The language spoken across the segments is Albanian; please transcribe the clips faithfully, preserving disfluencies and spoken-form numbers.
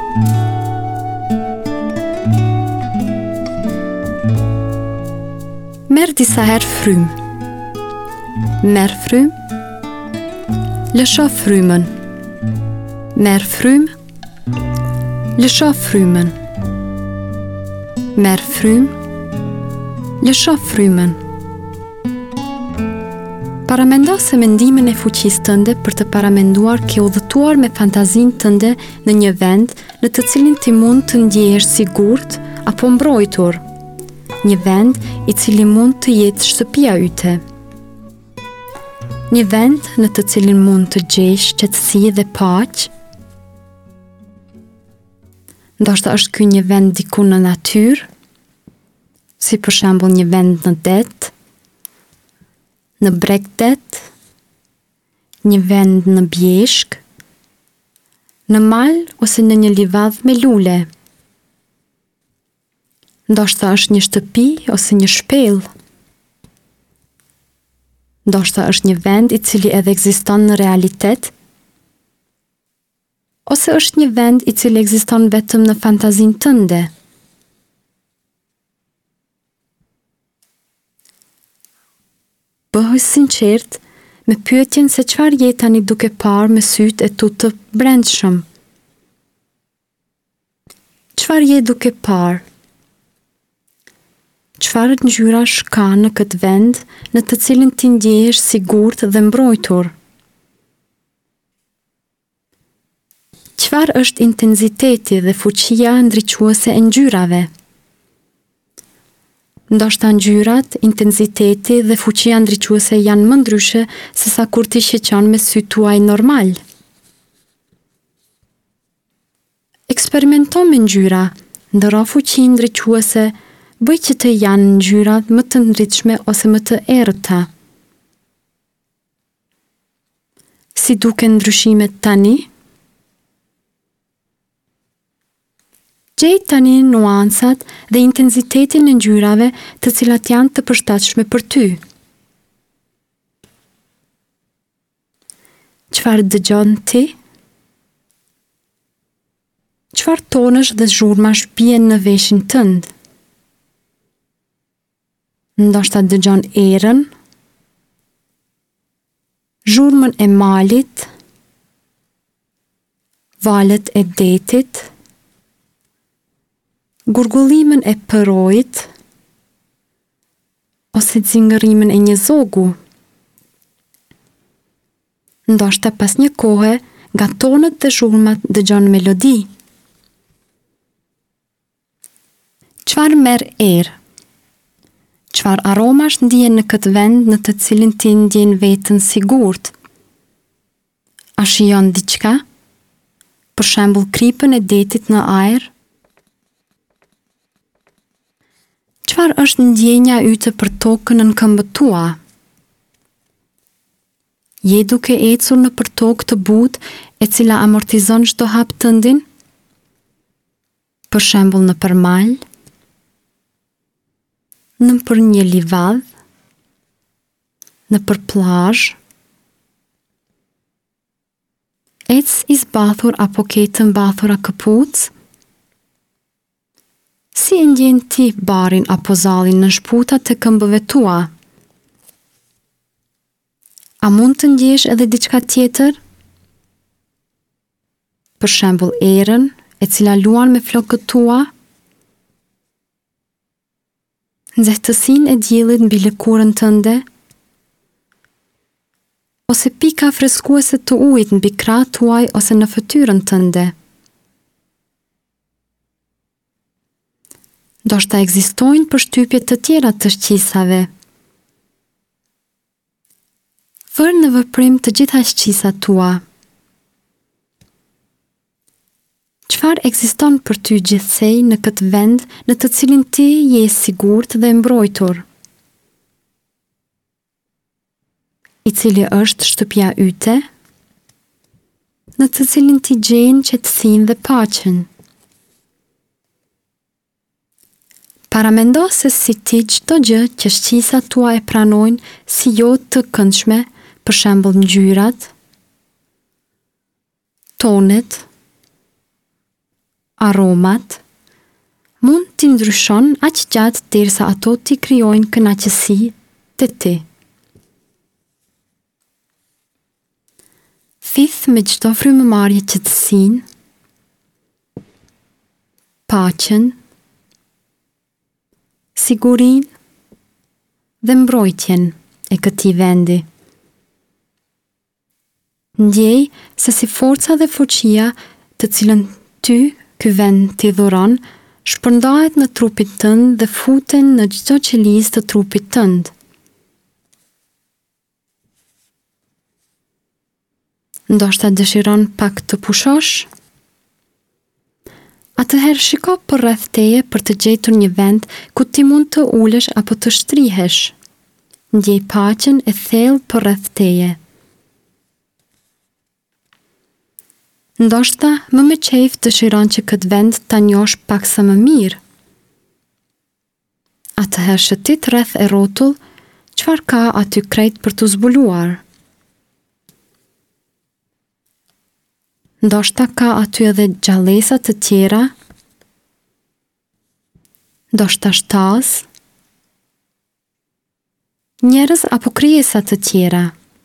Merr disa herë frymë. Merr frymë. Lësho frymën. Merr frymë. Lësho frymën. Merr frymë. Lësho frymën. Paramendo se mendimin e fuqisë tënde për të paramenduar ke udhëtuar me fantazinë tënde në një vend në të cilin ti mund të ndjehesh sigurt apo mbrojtur. Një vend i cili mund të jetë shtëpia yte. Një vend në të cilin mund të gjesh qetësi dhe paqë. Ndoshta është ky një vend diku në natyrë, si për shembull një vend në det, në bregdet, një vend në bjeshk, në mal ose në një livadh me lule. Ndoshta është një shtëpi ose një shpellë. Ndoshta është një vend i cili edhe ekziston në realitet, ose është një vend i cili ekziston vetëm në fantazinë tënde. Bëhu sinqert me pyetjen se çfarë je tani duke parë me sytë e tu të brendshëm. Çfarë je duke parë? Çfarë ngjyrash ka në këtë vend në të cilin ti ndjehesh sigurt dhe mbrojtur? Çfarë është intensiteti dhe fuqia ndriçuese e ngjyrave? Ndoshta ngjyrat, intensiteti dhe fuqia ndriçuese janë më ndryshe se sa kur ti shqetëson me sytë tuaj normal. Eksperimento me ngjyra, ndëro fuqi ndriçuese, bëj që të janë ngjyrat më të ndritshme ose më të errëta. Si duken ndryshimet tani? Gjej tani nuancat dhe intensitetin e ngjyrave të cilat janë të përshtatshme për ty. Çfarë dëgjon ti? Çfarë tonësh dhe zhurmash bien në veshin tënd? Ndoshta dëgjon erën, zhurmën e malit, valët e detit, gurgullimin e përojit, ose zingërimin e një zogu. Ndoshta pas një kohe, nga tonët dhe zhurmat dëgjon melodi. Çfarë merr erë? Çfarë aromash ndihen në këtë vend në të cilin ti ndjen veten sigurt? A shijon diçka? Për shembull kripën e detit në ajër? Çfarë është ndjenja yte për tokën në këmbët tua? Je duke ecur nëpër tokë të butë e cila amortizon çdo hap tëndin? Për shembull nëpër mal, nëpër një livadh, nëpër plazh. Ec i zbathur apo ke të mbathura këpucë? Si e ndjen ti barin apo zallin në shputat të këmbëve tua? A mund të ndjesh edhe diçka tjetër? Për shembull erën, e cila luan me flokët tua? Nxehtësinë e diellit mbi lëkurën tënde? Ose pika freskuese të ujit mbi krahët tuaj ose në fytyrën tënde? Ndoshta ekzistojnë përshtypje të tjera të shqisave. Vër në veprim të gjitha shqisat tua. Çfarë ekziston për ty gjithsej në këtë vend në të cilin ti je sigurt dhe mbrojtur? I cili është shtëpia yte, në të cilin ti gjen qetësinë dhe paqen. Paramendo se si ti çdo gjë që shqisat tua e pranojnë si jo të këndshme, për shembull ngjyrat, tonet, aromat, mund t'i ndryshon aq gjatë derisa ato t'i krijojnë kënaqësi te ti. Thith me çdo frymëmarrje qetësinë, paqen, sigurinë dhe mbrojtjen e këtij vendi. Ndjej se si forca dhe fuqia të cilën ty ky vend t'i dhuron shpërndahet në trupin tënd dhe futen në çdo qelizë të trupit tënd. Ndoshta dëshiron pak të pushosh? Atëherë shiko përreth teje për të gjetur një vend ku ti mund të ulesh apo të shtrihesh. Ndjej paqen e thellë përreth teje. Ndoshta më me qejf dëshiron që këtë vend ta njohësh pak sa më mirë. Atëherë shëtit rreth e rrotull çfarë ka aty krejt për të zbuluar. Ndoshta ka aty edhe gjallësa të tjera, ndoshta shtazë, njerëz apo krijesa të tjera.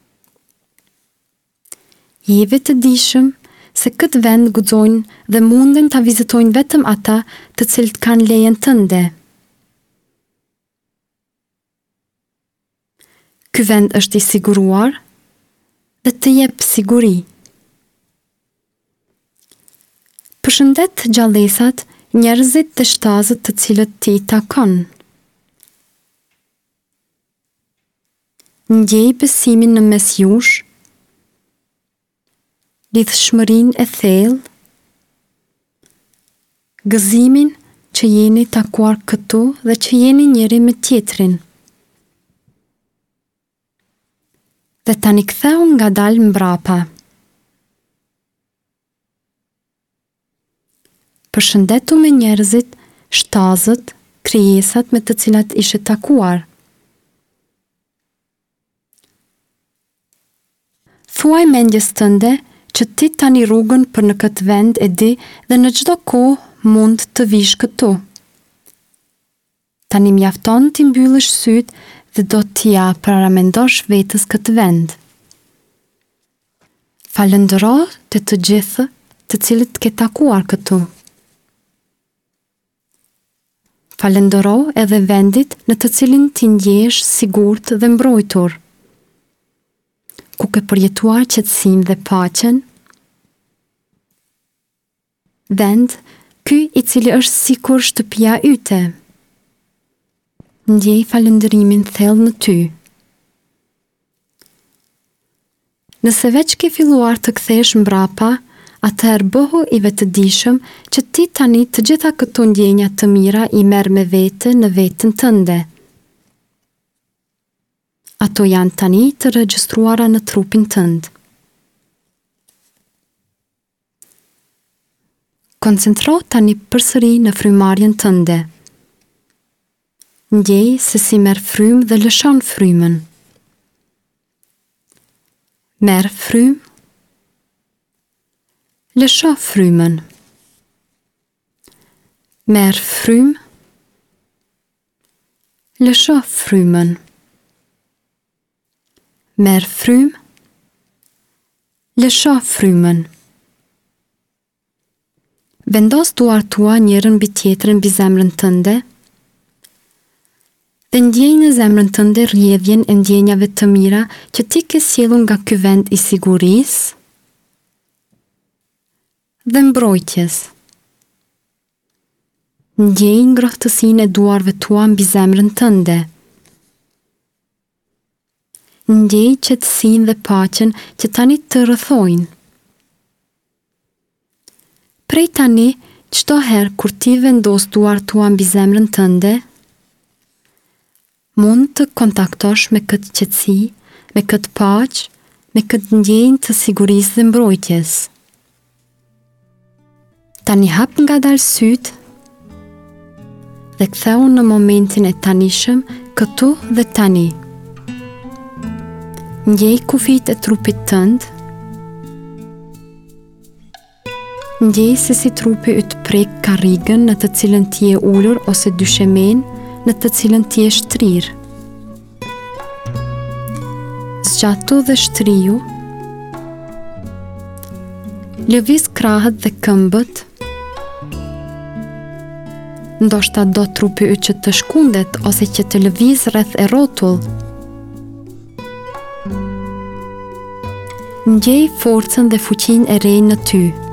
Jeve të dishëm se këtë vend guxojnë dhe munden ta vizitojnë vetëm ata të cilët kanë lejen tënde. Ky vend është i siguruar dhe të jep siguri. Përshëndet gjallësat, njerëzit dhe shtazët të cilët ti i takon. Ndjej besimin në mes jush, lidhshmërinë e thellë, gëzimin që jeni takuar këtu dhe që jeni njëri me tjetrin. Dhe tani ktheu ngadalë mbrapa. Përshëndetu me njerëzit, shtazët, krijesat me të cilat ishe takuar. Thuaj mendjes tënde që ti tani rrugën për në këtë vend e di dhe në çdo kohë mund të vish këtu. Tani mjafton t'i mbyllësh syt dhe do t'ja paramendosh vetës këtë vend. Falëndero të të gjithë të cilët ke takuar këtu. Falëndero edhe vendit në të cilin ti ndjesh sigurt dhe mbrojtur, ku ke përjetuar qetësinë dhe paqen. Vend, ky i cili është sikur shtëpia yte. Ndjej falëndërimin thellë në ty. Nëse veç ke filluar të kthesh mbrapa, atëherë bëhu i vetëdijshëm që ti tani të gjitha këto ndjenja të mira i merr me vete në veten tënde. Ato janë tani të regjistruara në trupin tënd. Koncentro tani përsëri në frymarrjen tënde. Ndjej se si merr frymë dhe lëshon frymën. Merr frymë, lësho frymën. Merr frymë, lësho frymën. Merr frymë, lësho frymën. Vendos duart tua njërën mbi tjetrën mbi zemrën tënde dhe ndjej në zemrën tënde rrjedhjen e ndjenjave të mira që ti ke sjellur nga ky vend i sigurisë dhe mbrojtjes. Ndjej ngrohtësinë e duarve tua mbi zemrën tënde. Ndjej qetësinë dhe paqen që tani të rrethojnë. Prej tani, çdo herë kur ti vendos duart tua mbi zemrën tënde, mund të kontaktosh me këtë qetësi, me këtë paqë, me këtë ndjenjë të sigurisë dhe mbrojtjes. Tani hap ngadalë syt dhe ktheu në momentin e tanishëm këtu dhe tani. Ndjej kufijtë e trupit tënd. Ndjej se si trupi yt prek karrigën në të cilën ti je ulur ose dyshemen në të cilën ti je shtrir. Zgjatu dhe shtriju. Lëviz krahët dhe këmbët. Ndoshta do trupi yt që të shkundet ose që të lëviz rreth e rrotull. Ndjej forcën dhe fuqinë e re në ty.